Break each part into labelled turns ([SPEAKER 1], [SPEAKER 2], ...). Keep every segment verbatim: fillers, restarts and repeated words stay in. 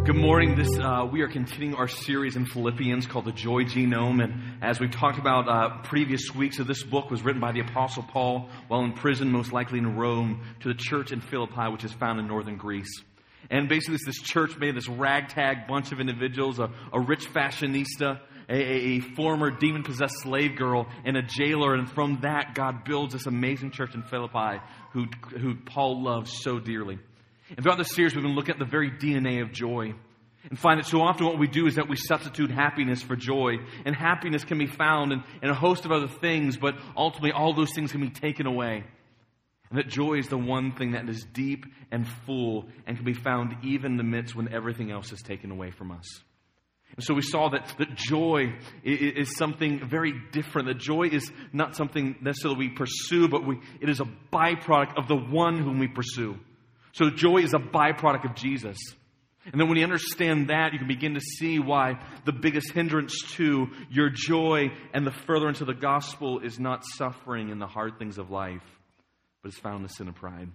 [SPEAKER 1] Good morning. This uh, we are continuing our series in Philippians called the Joy Genome, and as we've talked about uh, previous weeks, so this book was written by the Apostle Paul while in prison, most likely in Rome, to the church in Philippi, which is found in northern Greece. And basically, it's this church made this ragtag bunch of individuals: a, a rich fashionista, a, a former demon-possessed slave girl, and a jailer. And from that, God builds this amazing church in Philippi, who who Paul loves so dearly. And throughout this series, we've been looking at the very D N A of joy. And find that so often what we do is that we substitute happiness for joy. And happiness can be found in, in a host of other things, but ultimately all those things can be taken away. And that joy is the one thing that is deep and full and can be found even in the midst when everything else is taken away from us. And so we saw that, that joy is, is something very different. That joy is not something necessarily we pursue, but we, it is a byproduct of the one whom we pursue. So joy is a byproduct of Jesus. And then when you understand that, you can begin to see why the biggest hindrance to your joy and the furtherance of the gospel is not suffering in the hard things of life, but is found in the sin of pride.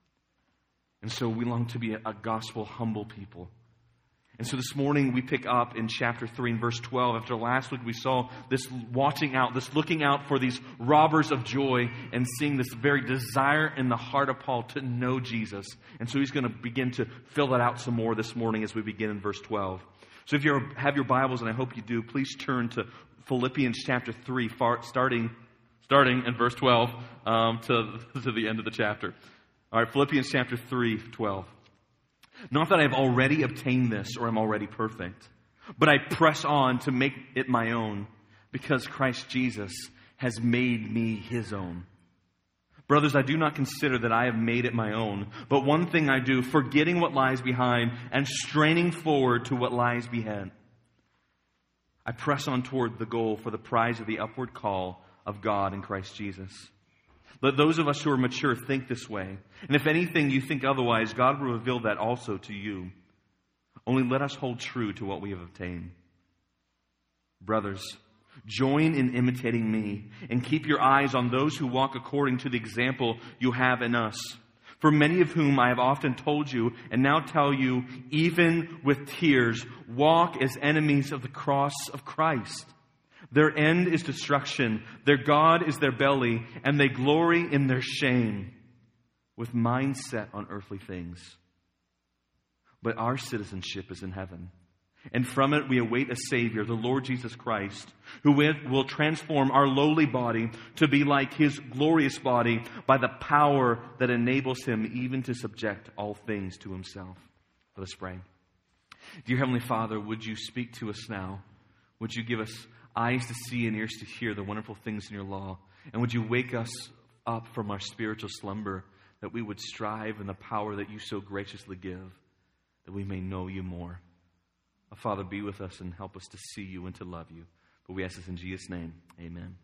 [SPEAKER 1] And so we long to be a, a gospel humble people. And so this morning we pick up in chapter three and verse twelve. After last week we saw this watching out, this looking out for these robbers of joy and seeing this very desire in the heart of Paul to know Jesus. And so he's going to begin to fill that out some more this morning as we begin in verse twelve. So if you have your Bibles, and I hope you do, please turn to Philippians chapter three, far, starting starting in verse twelve um, to, to the end of the chapter. All right, Philippians chapter three, twelve. Not that I have already obtained this or am already perfect, but I press on to make it my own because Christ Jesus has made me his own. Brothers, I do not consider that I have made it my own, but one thing I do, forgetting what lies behind and straining forward to what lies ahead. I press on toward the goal for the prize of the upward call of God in Christ Jesus. Let those of us who are mature think this way. And if anything you think otherwise, God will reveal that also to you. Only let us hold true to what we have obtained. Brothers, join in imitating me and keep your eyes on those who walk according to the example you have in us. For many of whom I have often told you and now tell you, even with tears, walk as enemies of the cross of Christ. Their end is destruction, their God is their belly, and they glory in their shame, with mind set on earthly things. But our citizenship is in heaven, and from it we await a Savior, the Lord Jesus Christ, who will transform our lowly body to be like his glorious body by the power that enables him even to subject all things to himself. Let us pray. Dear Heavenly Father, would you speak to us now? Would you give us eyes to see and ears to hear the wonderful things in your law? And would you wake us up from our spiritual slumber, that we would strive in the power that you so graciously give, that we may know you more. Oh, Father, be with us and help us to see you and to love you. But we ask this in Jesus' name. Amen.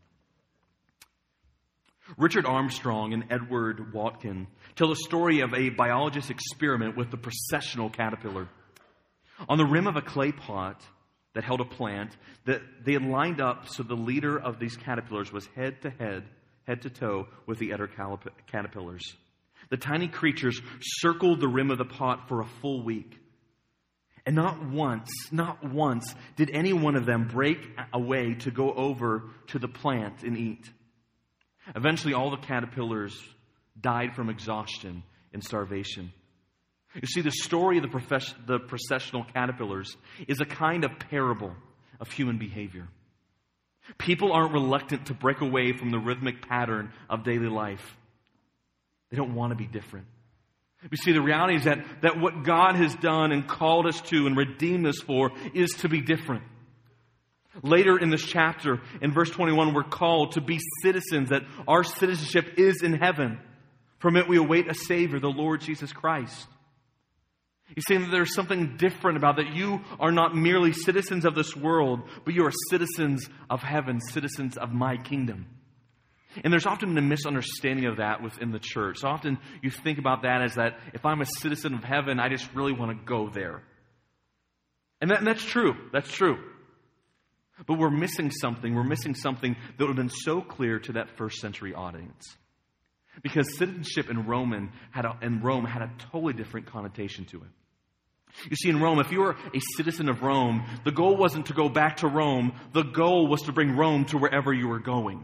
[SPEAKER 1] Richard Armstrong and Edward Watkin tell the story of a biologist's experiment with the processional caterpillar. On the rim of a clay pot that held a plant, that they had lined up so the leader of these caterpillars was head to head, head to toe with the other caterpillars. The tiny creatures circled the rim of the pot for a full week. And not once, not once did any one of them break away to go over to the plant and eat. Eventually, all the caterpillars died from exhaustion and starvation. You see, the story of the, profess- the processional caterpillars is a kind of parable of human behavior. People aren't reluctant to break away from the rhythmic pattern of daily life. They don't want to be different. You see, the reality is that, that what God has done and called us to and redeemed us for is to be different. Later in this chapter, in verse twenty-one, we're called to be citizens, that our citizenship is in heaven. From it we await a Savior, the Lord Jesus Christ. He's saying that there's something different about that. You are not merely citizens of this world, but you are citizens of heaven, citizens of my kingdom. And there's often a misunderstanding of that within the church. So often you think about that as that if I'm a citizen of heaven, I just really want to go there. And, that, and that's true. That's true. But we're missing something. We're missing something that would have been so clear to that first century audience. Because citizenship in Roman had a, in Rome had a totally different connotation to it. You see, in Rome, if you were a citizen of Rome, the goal wasn't to go back to Rome. The goal was to bring Rome to wherever you were going.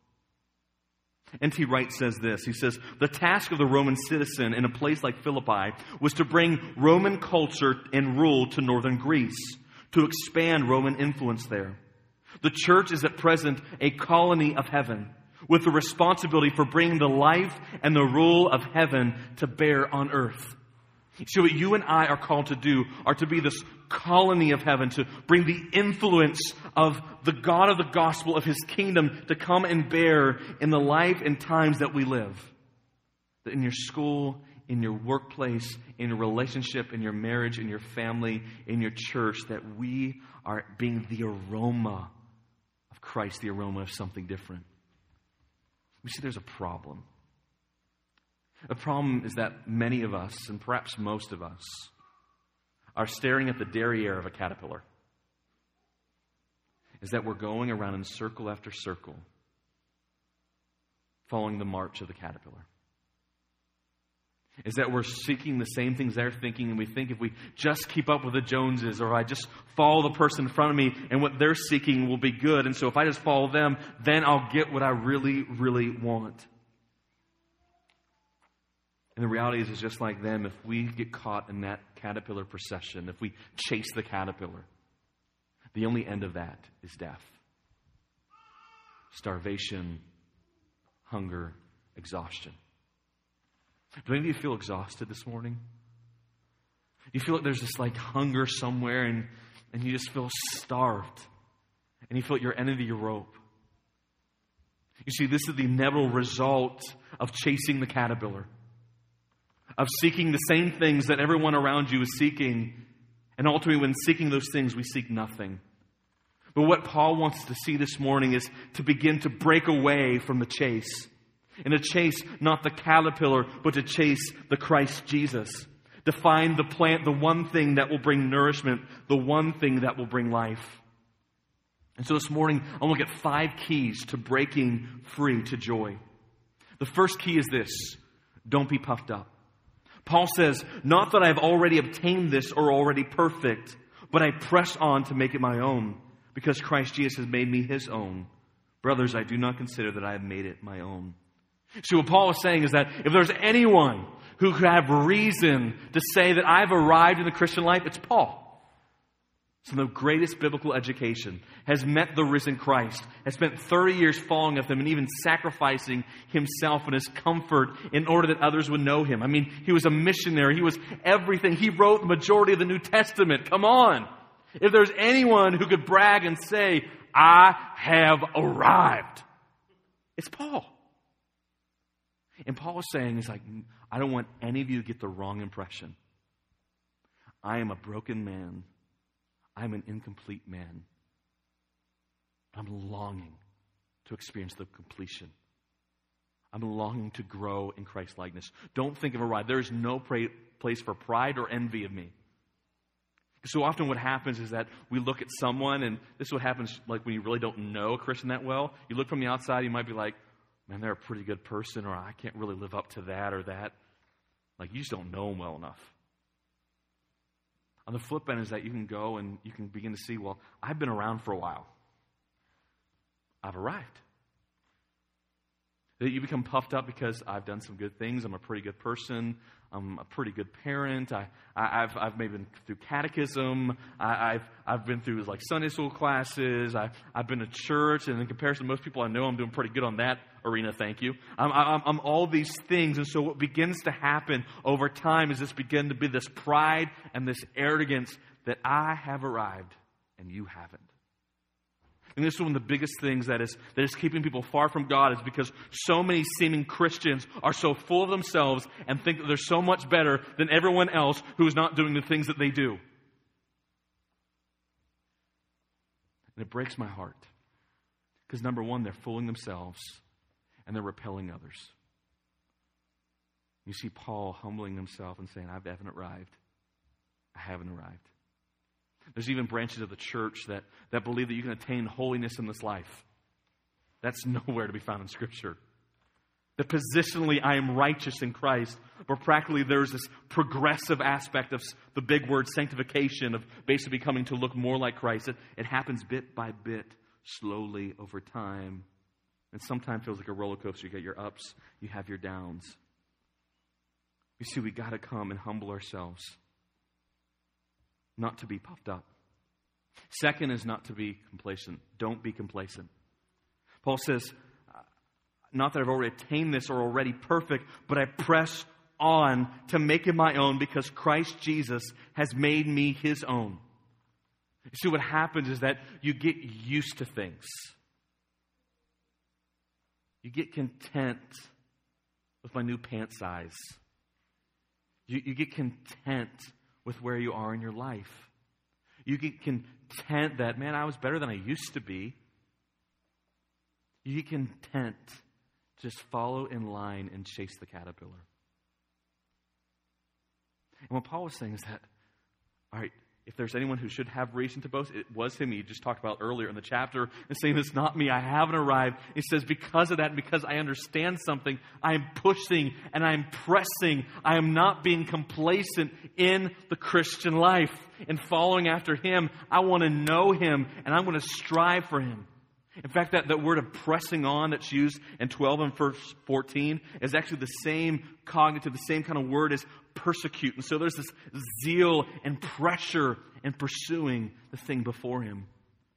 [SPEAKER 1] N T Wright says this. He says, the task of the Roman citizen in a place like Philippi was to bring Roman culture and rule to northern Greece, to expand Roman influence there. The church is at present a colony of heaven, with the responsibility for bringing the life and the rule of heaven to bear on earth. So what you and I are called to do are to be this colony of heaven, to bring the influence of the God of the gospel, of His kingdom, to come and bear in the life and times that we live. That in your school, in your workplace, in your relationship, in your marriage, in your family, in your church, that we are being the aroma of Christ, the aroma of something different. You see, there's a problem. The problem is that many of us, and perhaps most of us, are staring at the derriere of a caterpillar. Is that we're going around in circle after circle, following the march of the caterpillar. Is that we're seeking the same things they're thinking, and we think if we just keep up with the Joneses, or I just follow the person in front of me, and what they're seeking will be good, and so if I just follow them, then I'll get what I really, really want. And the reality is, it's just like them. If we get caught in that caterpillar procession, if we chase the caterpillar, the only end of that is death. Starvation, hunger, exhaustion. Do any of you feel exhausted this morning? You feel like there's this like hunger somewhere, and, and you just feel starved. And you feel like you're ending your rope. You see, this is the inevitable result of chasing the caterpillar. Of seeking the same things that everyone around you is seeking. And ultimately, when seeking those things, we seek nothing. But what Paul wants us to see this morning is to begin to break away from the chase. And to chase not the caterpillar, but to chase the Christ Jesus. To find the plant, the one thing that will bring nourishment, the one thing that will bring life. And so this morning, I want to look at five keys to breaking free to joy. The first key is this: don't be puffed up. Paul says, not that I've already obtained this or already perfect, but I press on to make it my own, because Christ Jesus has made me His own. Brothers, I do not consider that I have made it my own. See, what Paul is saying is that if there's anyone who could have reason to say that I've arrived in the Christian life, it's Paul. So the greatest biblical education has met the risen Christ, has spent thirty years following after Him and even sacrificing Himself and His comfort in order that others would know Him. I mean, He was a missionary. He was everything. He wrote the majority of the New Testament. Come on. If there's anyone who could brag and say, I have arrived, it's Paul. And Paul is saying, he's like, I don't want any of you to get the wrong impression. I am a broken man. I'm an incomplete man. I'm longing to experience the completion. I'm longing to grow in Christ's likeness. Don't think of a ride. There is no pra- place for pride or envy of me. So often what happens is that we look at someone, and this is what happens like when you really don't know a Christian that well. You look from the outside, you might be like, man, they're a pretty good person, or I can't really live up to that or that. Like, you just don't know them well enough. On the flip end is that you can go and you can begin to see, well, I've been around for a while. I've arrived. That you become puffed up because I've done some good things. I'm a pretty good person. I'm a pretty good parent. I, I, I've, I've maybe been through catechism. I, I've, I've been through like Sunday school classes. I, I've been to church, and in comparison to most people I know, I'm doing pretty good on that arena. Thank you. I'm, I'm, I'm all these things, and so what begins to happen over time is this begin to be this pride and this arrogance that I have arrived and you haven't. And this is one of the biggest things that is that is keeping people far from God, is because so many seeming Christians are so full of themselves and think that they're so much better than everyone else who is not doing the things that they do. And it breaks my heart. Because number one, they're fooling themselves and they're repelling others. You see Paul humbling himself and saying, I haven't arrived. I haven't arrived. There's even branches of the church that, that believe that you can attain holiness in this life. That's nowhere to be found in Scripture. That positionally I am righteous in Christ, but practically there's this progressive aspect of the big word sanctification, of basically becoming to look more like Christ. It, it happens bit by bit, slowly over time. And sometimes feels like a roller coaster. You get your ups, you have your downs. You see, we got to come and humble ourselves, not to be puffed up. Second is not to be complacent. Don't be complacent. Paul says, not that I've already attained this or already perfect, but I press on to make it my own because Christ Jesus has made me his own. You see, what happens is that you get used to things. You get content with my new pant size. You, you get content with where you are in your life. You get content that, man, I was better than I used to be. You get content. Just follow in line and chase the caterpillar. And what Paul was saying is that, all right, if there's anyone who should have reason to boast, it was him. He just talked about earlier in the chapter and saying, it's not me. I haven't arrived. He says, because of that, and because I understand something, I am pushing and I am pressing. I am not being complacent in the Christian life and following after him. I want to know him and I want to strive for him. In fact, that, that word of pressing on that's used in twelve and verse fourteen is actually the same cognitive, the same kind of word as persecute. And so there's this zeal and pressure in pursuing the thing before him.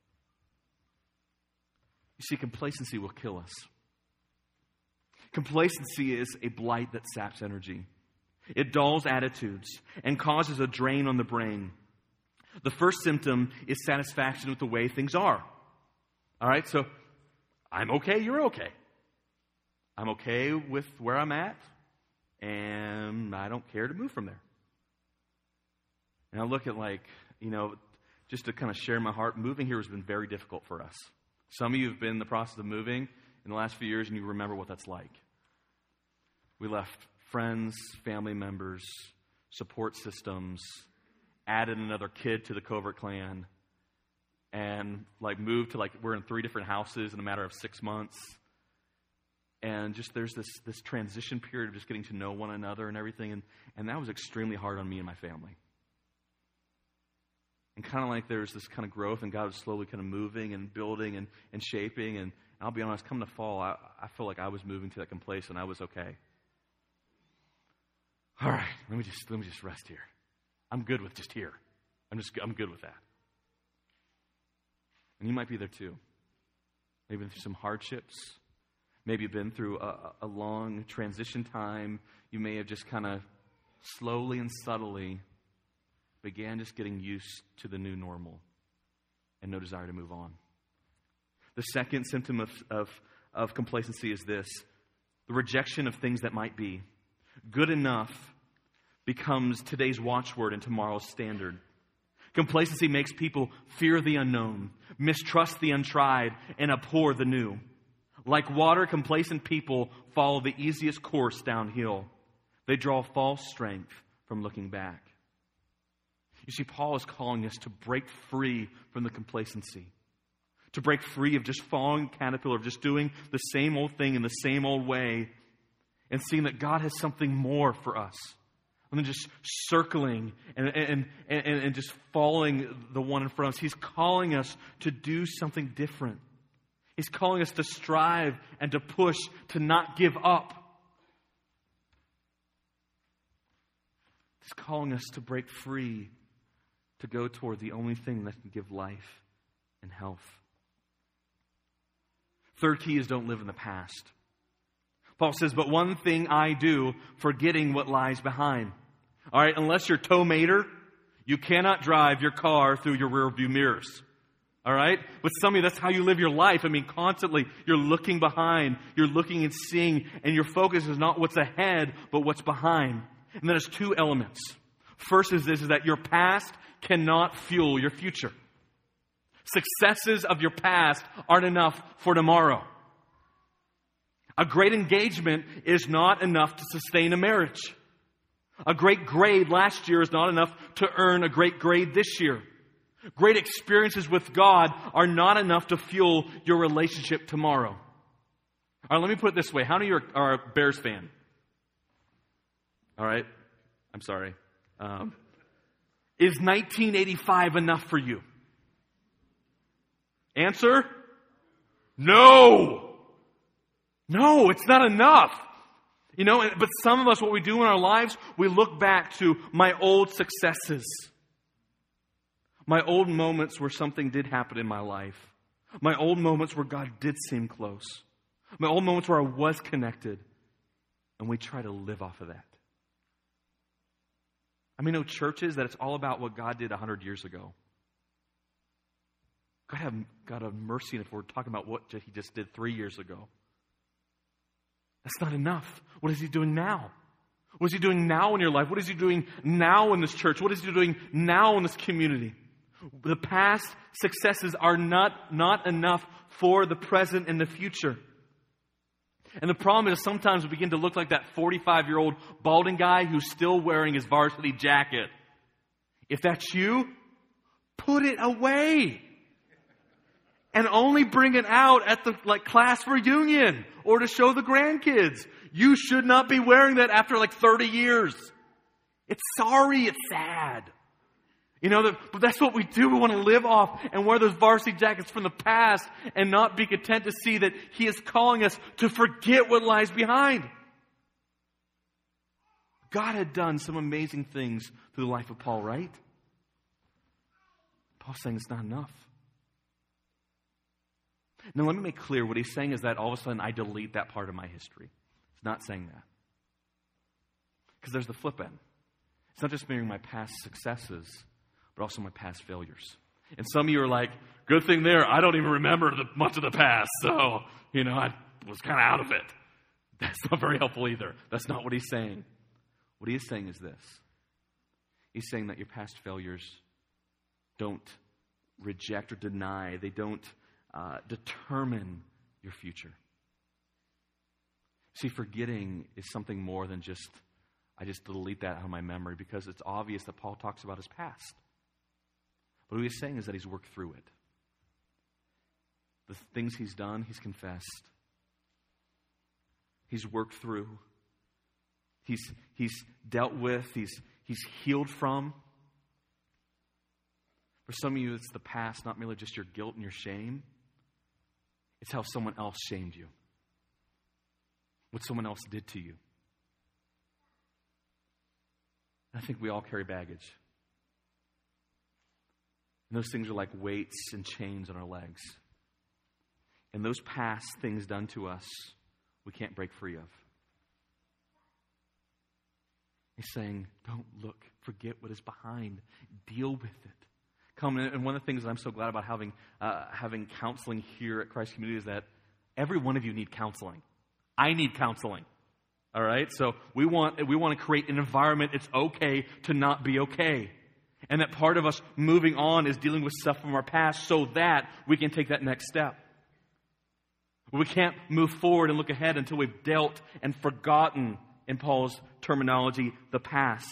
[SPEAKER 1] You see, complacency will kill us. Complacency is a blight that saps energy. It dulls attitudes and causes a drain on the brain. The first symptom is satisfaction with the way things are. All right, so I'm okay, you're okay. I'm okay with where I'm at, and I don't care to move from there. And I look at, like, you know, just to kind of share my heart, moving here has been very difficult for us. Some of you have been in the process of moving in the last few years, and you remember what that's like. We left friends, family members, support systems, added another kid to the Covert clan, and like moved to, like, we're in three different houses in a matter of six months. And just there's this this transition period of just getting to know one another and everything. And, and that was extremely hard on me and my family. And kind of like there's this kind of growth, and God was slowly kind of moving and building and, and shaping. And I'll be honest, come to fall, I, I felt like I was moving to that complacent, and I was okay. All right, let me just let me just rest here. I'm good with just here. I'm just I'm good with that. And you might be there too. Maybe through some hardships. Maybe you've been through a, a long transition time. You may have just kind of slowly and subtly began just getting used to the new normal and no desire to move on. The second symptom of, of, of complacency is this: the rejection of things that might be. Good enough becomes today's watchword and tomorrow's standard. Complacency makes people fear the unknown, mistrust the untried, and abhor the new. Like water, complacent people follow the easiest course downhill. They draw false strength from looking back. You see, Paul is calling us to break free from the complacency, to break free of just following caterpillar, of just doing the same old thing in the same old way, and seeing that God has something more for us than just circling and, and, and, and just following the one in front of us. He's calling us to do something different. He's calling us to strive and to push, to not give up. He's calling us to break free, to go toward the only thing that can give life and health. Third key is don't live in the past. Paul says, but one thing I do, forgetting what lies behind. All right, unless you're tow mater, you cannot drive your car through your rear view mirrors. All right? But some of you, that's how you live your life. I mean, constantly you're looking behind, you're looking and seeing, and your focus is not what's ahead, but what's behind. And then there's two elements. First is this, is that your past cannot fuel your future. Successes of your past aren't enough for tomorrow. A great engagement is not enough to sustain a marriage. A great grade last year is not enough to earn a great grade this year. Great experiences with God are not enough to fuel your relationship tomorrow. All right, let me put it this way. How many of you are, are a Bears fan? All right. I'm sorry. Um, is nineteen eighty-five enough for you? Answer? No. No, it's not enough. You know, but some of us, what we do in our lives, we look back to my old successes. My old moments where something did happen in my life. My old moments where God did seem close. My old moments where I was connected. And we try to live off of that. I mean, no churches that it's all about what God did one hundred years ago. God have, God have mercy if we're talking about what He just did three years ago. That's not enough. What is He doing now? What is He doing now in your life? What is He doing now in this church? What is He doing now in this community? The past successes are not, not enough for the present and the future. And the problem is sometimes we begin to look like that forty-five-year-old balding guy who's still wearing his varsity jacket. If that's you, put it away. And only bring it out at the like class reunion or to show the grandkids. You should not be wearing that after like thirty years. It's sorry, it's sad. You know, but that's what we do. We want to live off and wear those varsity jackets from the past and not be content to see that He is calling us to forget what lies behind. God had done some amazing things through the life of Paul, right? Paul's saying it's not enough. Now, let me make clear, what he's saying is that all of a sudden I delete that part of my history. He's not saying that. Because there's the flip end. It's not just mirroring my past successes, but also my past failures. And some of you are like, good thing there, I don't even remember the, much of the past. So, you know, I was kind of out of it. That's not very helpful either. That's not what he's saying. What he is saying is this. He's saying that your past failures don't reject or deny. They don't Uh, determine your future. See, forgetting is something more than just, I just delete that out of my memory, because it's obvious that Paul talks about his past. But what he's saying is that he's worked through it. The things he's done, he's confessed. He's worked through. He's, he's dealt with. He's, he's healed from. For some of you, it's the past, not merely just your guilt and your shame. It's how someone else shamed you. What someone else did to you. I think we all carry baggage. And those things are like weights and chains on our legs. And those past things done to us, we can't break free of. He's saying, don't look, forget what is behind. Deal with it. Come, and one of the things that I'm so glad about having uh, having counseling here at Christ Community is that every one of you need counseling. I need counseling. All right? So we want we want to create an environment it's okay to not be okay. And that part of us moving on is dealing with stuff from our past so that we can take that next step. We can't move forward and look ahead until we've dealt and forgotten, in Paul's terminology, the past.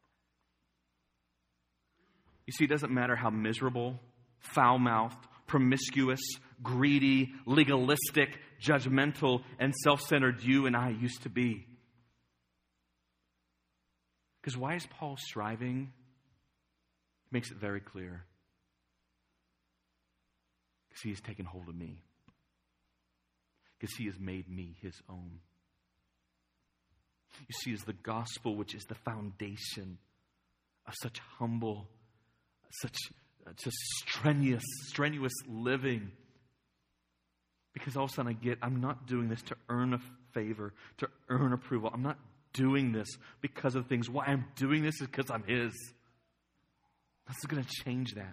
[SPEAKER 1] You see, it doesn't matter how miserable, foul-mouthed, promiscuous, greedy, legalistic, judgmental, and self-centered you and I used to be. Because why is Paul striving? He makes it very clear. Because He has taken hold of me. Because He has made me His own. You see, it's the gospel which is the foundation of such humble, such uh, just strenuous, strenuous living. Because all of a sudden I get, I'm not doing this to earn a favor, to earn approval. I'm not doing this because of things. Why I'm doing this is because I'm His. That's going to change that.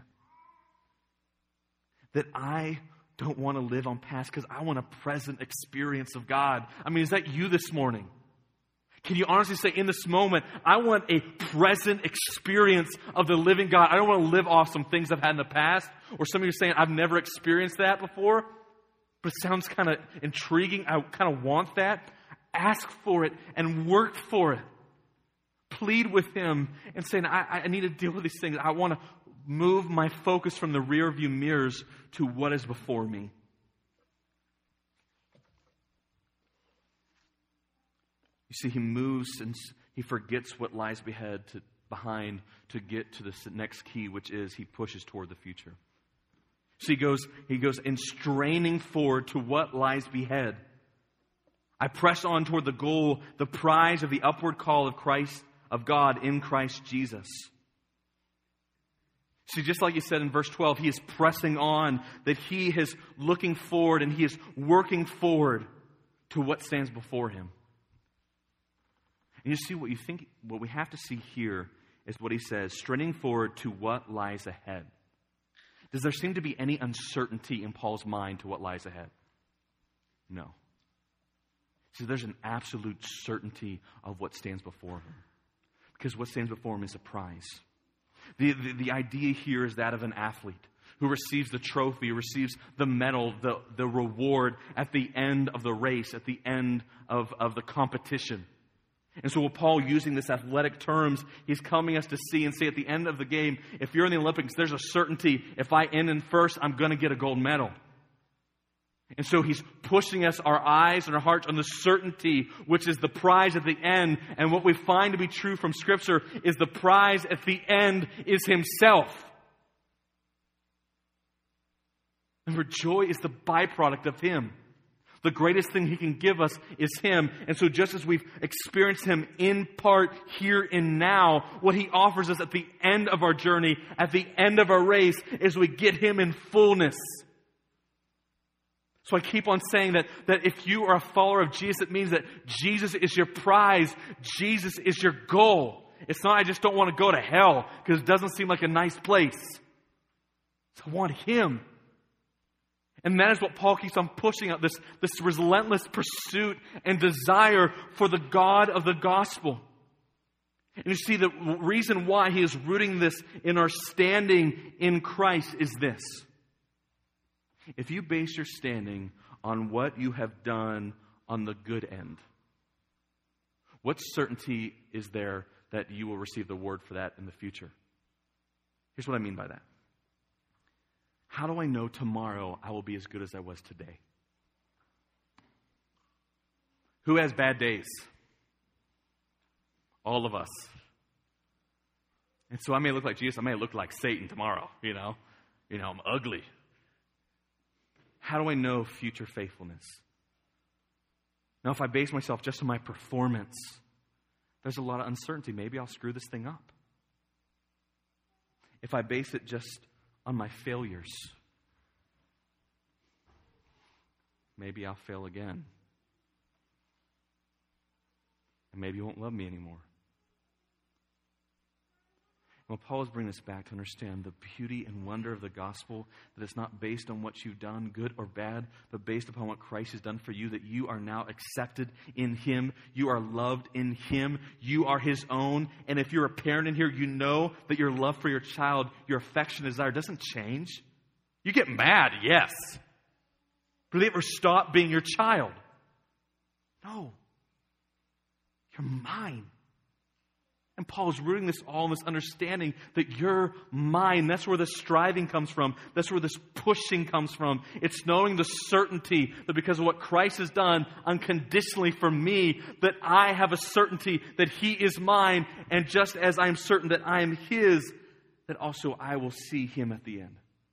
[SPEAKER 1] That I don't want to live on past because I want a present experience of God. I mean, is that you this morning? Can you honestly say, in this moment, I want a present experience of the living God. I don't want to live off some things I've had in the past. Or some of you are saying, I've never experienced that before. But it sounds kind of intriguing. I kind of want that. Ask for it and work for it. Plead with Him and say, I, I need to deal with these things. I want to move my focus from the rear view mirrors to what is before me. You see, he moves and he forgets what lies behind to, behind to get to the next key, which is he pushes toward the future. So he goes, he goes in straining forward to what lies behind. I press on toward the goal, the prize of the upward call of Christ, of God in Christ Jesus. See, just like he said in verse twelve, he is pressing on, that he is looking forward and he is working forward to what stands before him. And you see, what you think, what we have to see here is what he says, straining forward to what lies ahead. Does there seem to be any uncertainty in Paul's mind to what lies ahead? No. See, there's an absolute certainty of what stands before him. Because what stands before him is a prize. The, the, the idea here is that of an athlete who receives the trophy, receives the medal, the, the reward at the end of the race, at the end of, of the competition. And so with Paul using this athletic terms, he's coming us to see and say at the end of the game, if you're in the Olympics, there's a certainty. If I end in first, I'm going to get a gold medal. And so he's pushing us, our eyes and our hearts, on the certainty, which is the prize at the end. And what we find to be true from Scripture is the prize at the end is himself. Remember, joy is the byproduct of him. The greatest thing he can give us is him. And so just as we've experienced him in part here and now, what he offers us at the end of our journey, at the end of our race, is we get him in fullness. So I keep on saying that, that if you are a follower of Jesus, it means that Jesus is your prize. Jesus is your goal. It's not, I just don't want to go to hell because it doesn't seem like a nice place. So I want him. And that is what Paul keeps on pushing out, this, this relentless pursuit and desire for the God of the gospel. And you see, the reason why he is rooting this in our standing in Christ is this. If you base your standing on what you have done on the good end, what certainty is there that you will receive the word for that in the future? Here's what I mean by that. How do I know tomorrow I will be as good as I was today? Who has bad days? All of us. And so I may look like Jesus, I may look like Satan tomorrow, you know. You know, I'm ugly. How do I know future faithfulness? Now, if I base myself just on my performance, there's a lot of uncertainty. Maybe I'll screw this thing up. If I base it just on my failures, maybe I'll fail again. And maybe you won't love me anymore. Well, Paul is bringing us back to understand the beauty and wonder of the gospel, that it's not based on what you've done, good or bad, but based upon what Christ has done for you, that you are now accepted in him. You are loved in him. You are his own. And if you're a parent in here, you know that your love for your child, your affection, desire doesn't change. You get mad, yes. But they ever stop being your child? No. You're mine. And Paul is rooting this all in this understanding that you're mine. That's where the striving comes from. That's where this pushing comes from. It's knowing the certainty that because of what Christ has done unconditionally for me, that I have a certainty that he is mine. And just as I'm certain that I am his, that also I will see him at the end.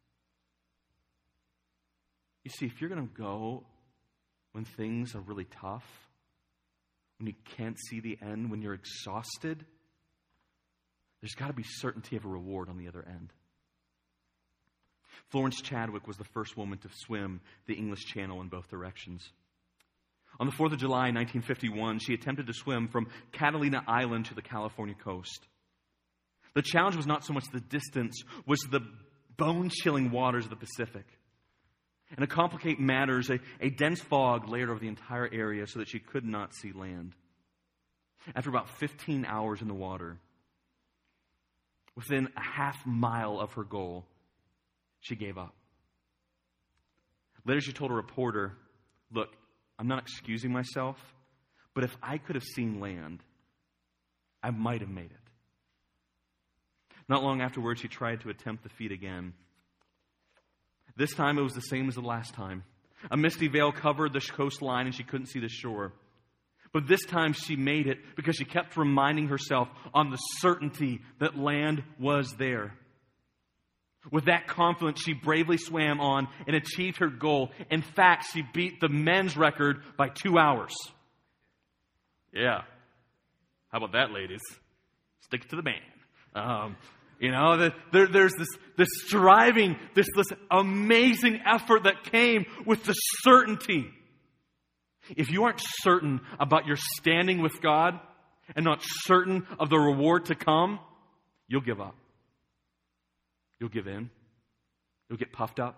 [SPEAKER 1] You see, if you're going to go when things are really tough, when you can't see the end, when you're exhausted, there's got to be certainty of a reward on the other end. Florence Chadwick was the first woman to swim the English Channel in both directions. On the fourth of July, nineteen fifty-one, she attempted to swim from Catalina Island to the California coast. The challenge was not so much the distance, was the bone-chilling waters of the Pacific. And to complicate matters, a, a dense fog layered over the entire area so that she could not see land. After about fifteen hours in the water, within a half mile of her goal, she gave up. Later she told a reporter, look, I'm not excusing myself, but if I could have seen land, I might have made it. Not long afterwards, she tried to attempt the feat again. This time it was the same as the last time. A misty veil covered the coastline and she couldn't see the shore. But this time she made it because she kept reminding herself on the certainty that land was there. With that confidence, she bravely swam on and achieved her goal. In fact, she beat the men's record by two hours. Yeah. How about that, ladies? Stick it to the man. Um, you know, the, there, there's this, this striving, this, this amazing effort that came with the certainty. If you aren't certain about your standing with God and not certain of the reward to come, you'll give up. You'll give in. You'll get puffed up.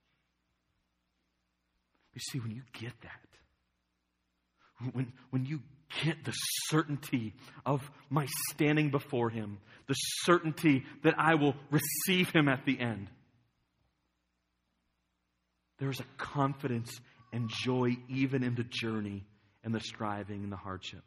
[SPEAKER 1] You see, when you get that, when, when you get the certainty of my standing before Him, the certainty that I will receive Him at the end, there's a confidence and joy even in the journey and the striving and the hardship.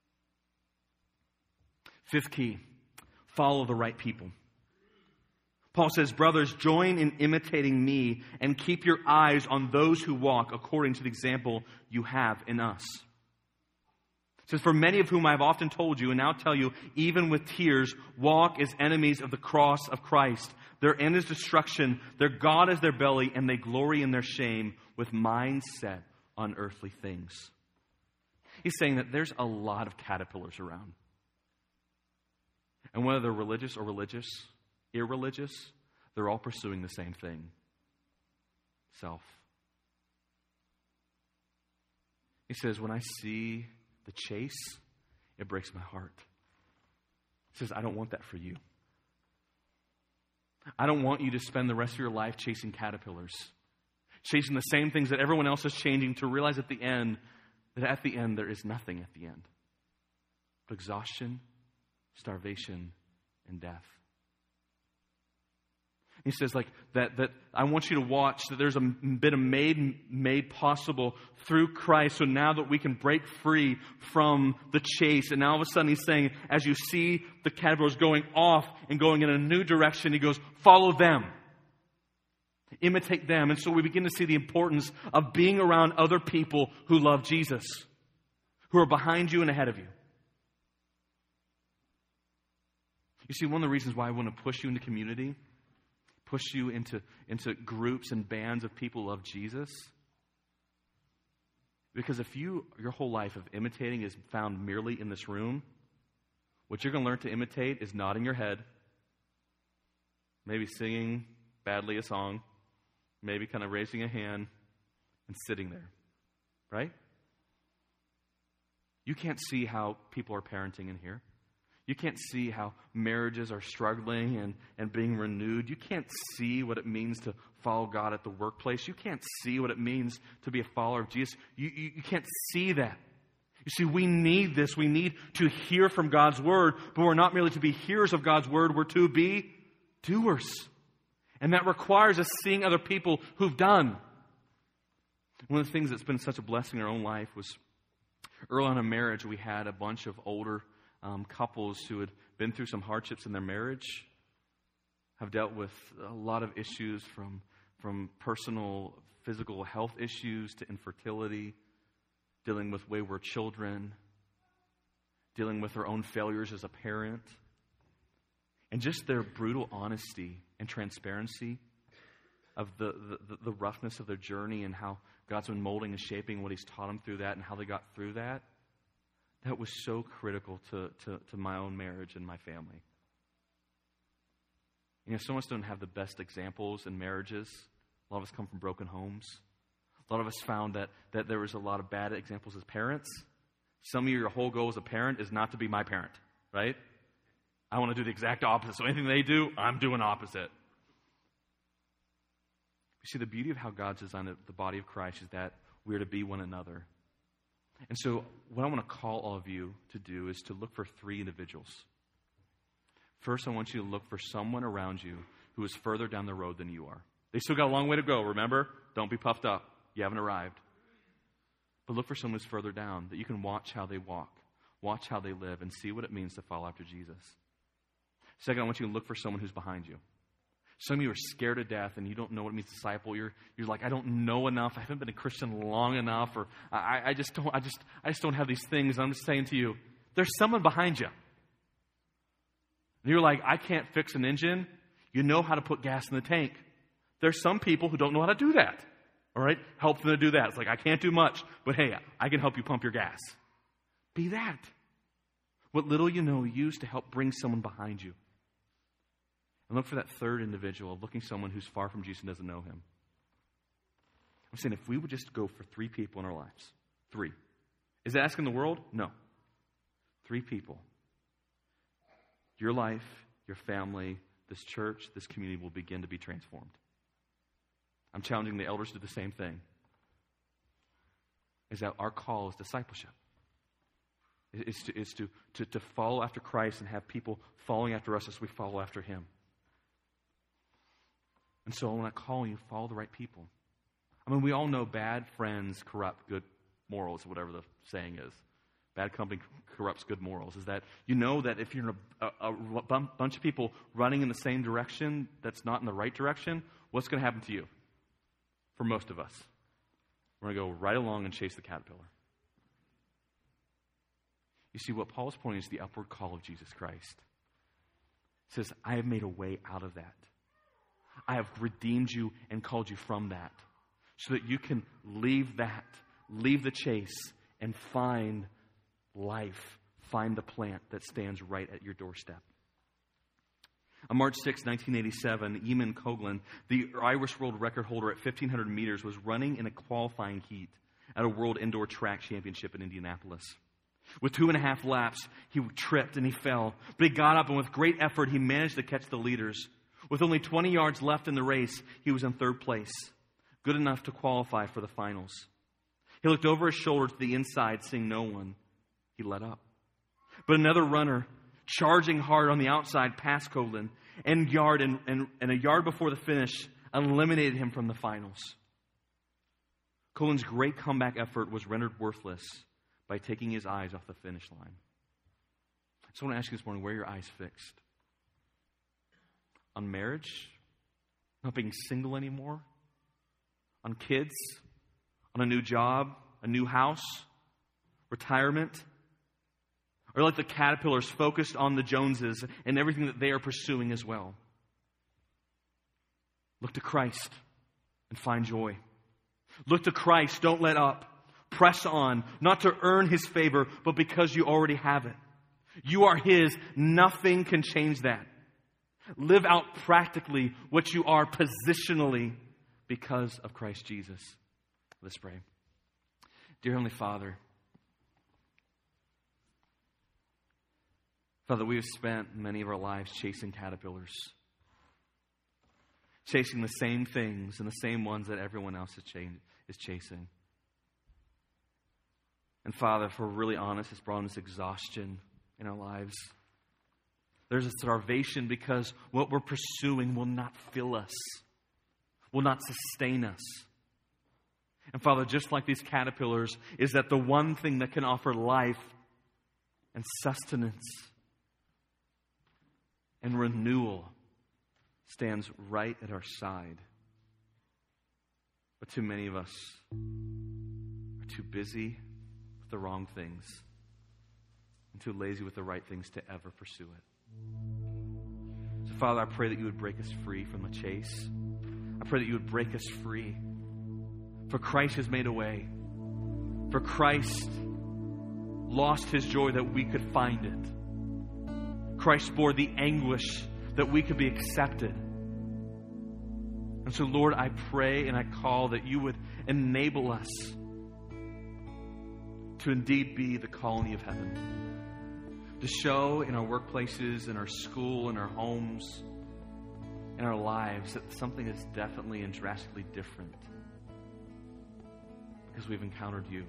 [SPEAKER 1] Fifth key, follow the right people. Paul says, brothers, join in imitating me and keep your eyes on those who walk according to the example you have in us. It says, for many of whom I have often told you and now tell you, even with tears, walk as enemies of the cross of Christ. Their end is destruction, their God is their belly, and they glory in their shame with minds set on earthly things. He's saying that there's a lot of caterpillars around. And whether they're religious or religious, irreligious, they're all pursuing the same thing. Self. He says, when I see the chase, it breaks my heart. He says, I don't want that for you. I don't want you to spend the rest of your life chasing caterpillars, chasing the same things that everyone else is changing, to realize at the end that at the end there is nothing at the end but exhaustion, starvation, and death. He says, like, that, that I want you to watch that there's a bit of made, made possible through Christ. So now that we can break free from the chase. And now all of a sudden he's saying, as you see the caterpillars going off and going in a new direction, he goes, follow them. Imitate them. And so we begin to see the importance of being around other people who love Jesus, who are behind you and ahead of you. You see, one of the reasons why I want to push you into community, push you into, into groups and bands of people who love Jesus. Because if you, your whole life of imitating is found merely in this room, what you're going to learn to imitate is nodding your head, maybe singing badly a song, maybe kind of raising a hand and sitting there, right? You can't see how people are parenting in here. You can't see how marriages are struggling and, and being renewed. You can't see what it means to follow God at the workplace. You can't see what it means to be a follower of Jesus. You, you, you can't see that. You see, we need this. We need to hear from God's Word, but we're not merely to be hearers of God's Word. We're to be doers. And that requires us seeing other people who've done. One of the things that's been such a blessing in our own life was early on in marriage, we had a bunch of older Um, couples who had been through some hardships in their marriage, have dealt with a lot of issues from, from personal physical health issues to infertility, dealing with wayward children, dealing with their own failures as a parent, and just their brutal honesty and transparency of the, the, the roughness of their journey and how God's been molding and shaping what He's taught them through that and how they got through that. That was so critical to, to, to my own marriage and my family. You know, some of us don't have the best examples in marriages. A lot of us come from broken homes. A lot of us found that, that there was a lot of bad examples as parents. Some of you, your whole goal as a parent is not to be my parent, right? I want to do the exact opposite. So anything they do, I'm doing opposite. You see, the beauty of how God's designed the body of Christ is that we're to be one another. And so what I want to call all of you to do is to look for three individuals. First, I want you to look for someone around you who is further down the road than you are. They still got a long way to go, remember? Don't be puffed up. You haven't arrived. But look for someone who's further down, that you can watch how they walk, watch how they live, and see what it means to follow after Jesus. Second, I want you to look for someone who's behind you. Some of you are scared to death and you don't know what it means to disciple. You're, you're like, I don't know enough. I haven't been a Christian long enough. Or I, I just don't, I just, I just don't have these things. I'm just saying to you, there's someone behind you. And you're like, I can't fix an engine. You know how to put gas in the tank. There's some people who don't know how to do that. All right? Help them to do that. It's like, I can't do much, but hey, I can help you pump your gas. Be that. What little you know, use to help bring someone behind you. And look for that third individual, looking someone who's far from Jesus and doesn't know him. I'm saying if we would just go for three people in our lives. Three. Is that asking the world? No. Three people. Your life, your family, this church, this community will begin to be transformed. I'm challenging the elders to do the same thing. Is that our call is discipleship. It's to, it's to, to, to follow after Christ and have people following after us as we follow after Him. And so when I call you, follow the right people. I mean, we all know bad friends corrupt good morals, whatever the saying is. Bad company corrupts good morals. Is that you know that if you're in a, a, a bunch of people running in the same direction that's not in the right direction, what's going to happen to you? For most of us, we're going to go right along and chase the caterpillar. You see, what Paul is pointing is the upward call of Jesus Christ. He says, I have made a way out of that. I have redeemed you and called you from that so that you can leave that, leave the chase, and find life, find the plant that stands right at your doorstep. On March sixth, nineteen eighty-seven, Eamon Coghlan, the Irish world record holder at fifteen hundred meters, was running in a qualifying heat at a World Indoor Track Championship in Indianapolis. With two and a half laps, he tripped and he fell. But he got up, and with great effort, he managed to catch the leaders. With only twenty yards left in the race, he was in third place, good enough to qualify for the finals. He looked over his shoulder to the inside, seeing no one. He let up. But another runner, charging hard on the outside, passed Coghlan, and, yard, and, and, and a yard before the finish, eliminated him from the finals. Coghlan's great comeback effort was rendered worthless by taking his eyes off the finish line. So I want to ask you this morning, where are your eyes fixed? On marriage? Not being single anymore? On kids? On a new job? A new house? Retirement? Or like the caterpillars, focused on the Joneses and everything that they are pursuing as well? Look to Christ and find joy. Look to Christ, don't let up. Press on, not to earn His favor, but because you already have it. You are His. Nothing can change that. Live out practically what you are positionally because of Christ Jesus. Let's pray. Dear Heavenly Father, Father, we have spent many of our lives chasing caterpillars, chasing the same things and the same ones that everyone else is, ch- is chasing. And Father, if we're really honest, it's brought us exhaustion in our lives. There's a starvation because what we're pursuing will not fill us, will not sustain us. And Father, just like these caterpillars, is that the one thing that can offer life and sustenance and renewal stands right at our side. But too many of us are too busy with the wrong things and too lazy with the right things to ever pursue it. So Father, I pray that you would break us free from the chase. I pray that you would break us free. For Christ has made a way. For Christ lost His joy that we could find it. Christ bore the anguish that we could be accepted. And so, Lord, I pray and I call that you would enable us to indeed be the colony of heaven. To show in our workplaces, in our school, in our homes, in our lives that something is definitely and drastically different because we've encountered you.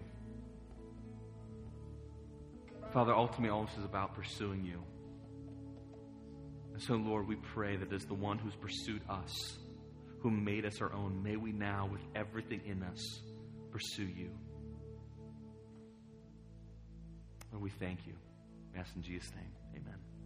[SPEAKER 1] Father, ultimately all this is about pursuing you. And so, Lord, we pray that as the one who's pursued us, who made us our own, may we now, with everything in us, pursue you. Lord, we thank you. We ask in Jesus' name, amen.